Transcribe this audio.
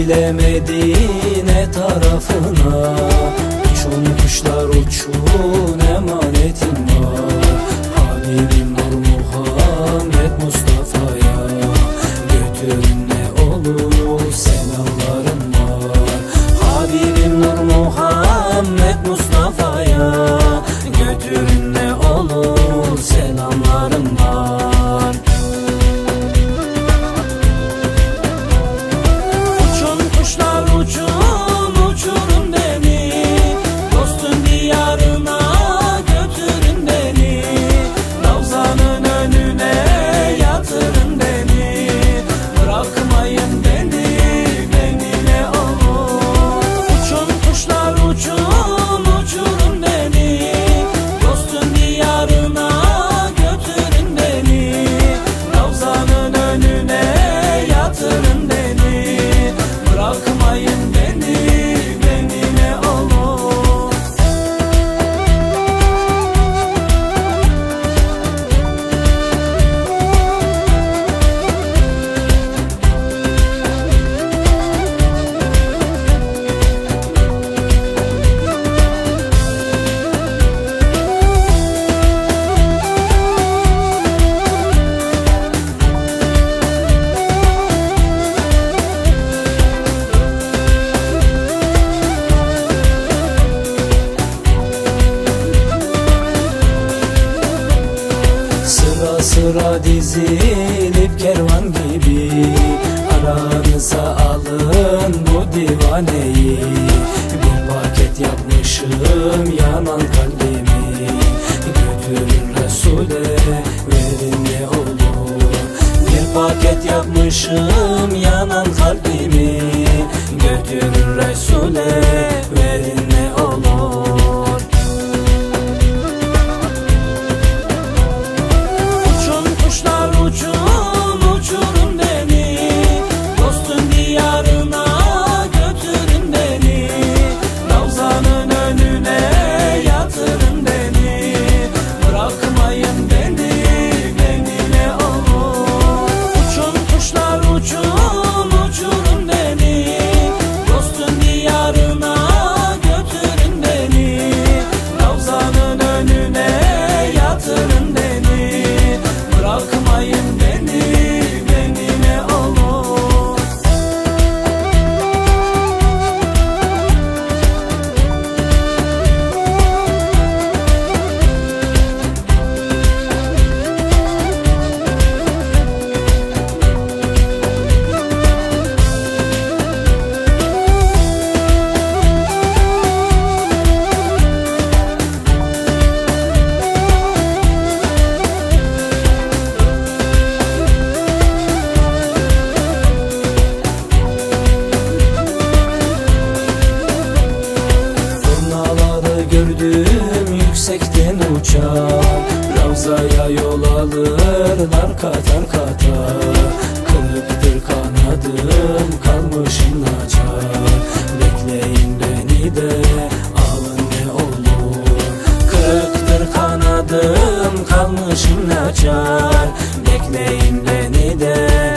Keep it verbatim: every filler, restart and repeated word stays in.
Medine tarafına. Uçun kuşlar uçun, emanetim var Habibim Nur Muhammed Mustafa'ya. Götürün ne olur selamlarım var Habibim Nur Muhammed Mustafa'ya. Götürün ne olur selamlarım var. Uçun kuşlar uçun, uçurun beni, dostun diyarına götürün beni. Ravzanın önüne yatırın beni, bırakmayın beni, beni ne olur. Uçun kuşlar uçun, uçurun beni, dostun diyarına götürün beni. Ravzanın önüne yatırın beni, bırakmayın beni, beni ne olur. Sıra sıra dizilip kervan gibi, aranıza alın bu divaneyi. Bir paket yapmışım yanan kalbimi, götürün Resul'e verin ne olur. Bir paket yapmışım yanan kalbimi, götürün Resul'e verin ne olur. Uçun uçurun beni, dostun diyarına götürün beni. Ravzanın önüne yatırın beni, bırakmayın beni, beni ne olur. Uçun kuşlar uçun, uçurun beni, dostun diyarına götürün beni. Ravzanın önüne yatırın beni, bırakmayın beni, beni ne olur. Gördüm yüksekten uçar, Ravzaya yol alırlar katar katar. Kırıktır kanadım, kalmışım naçar, bekleyin beni de alın ne olur. Kırıktır kanadım, kalmışım naçar, bekleyin beni de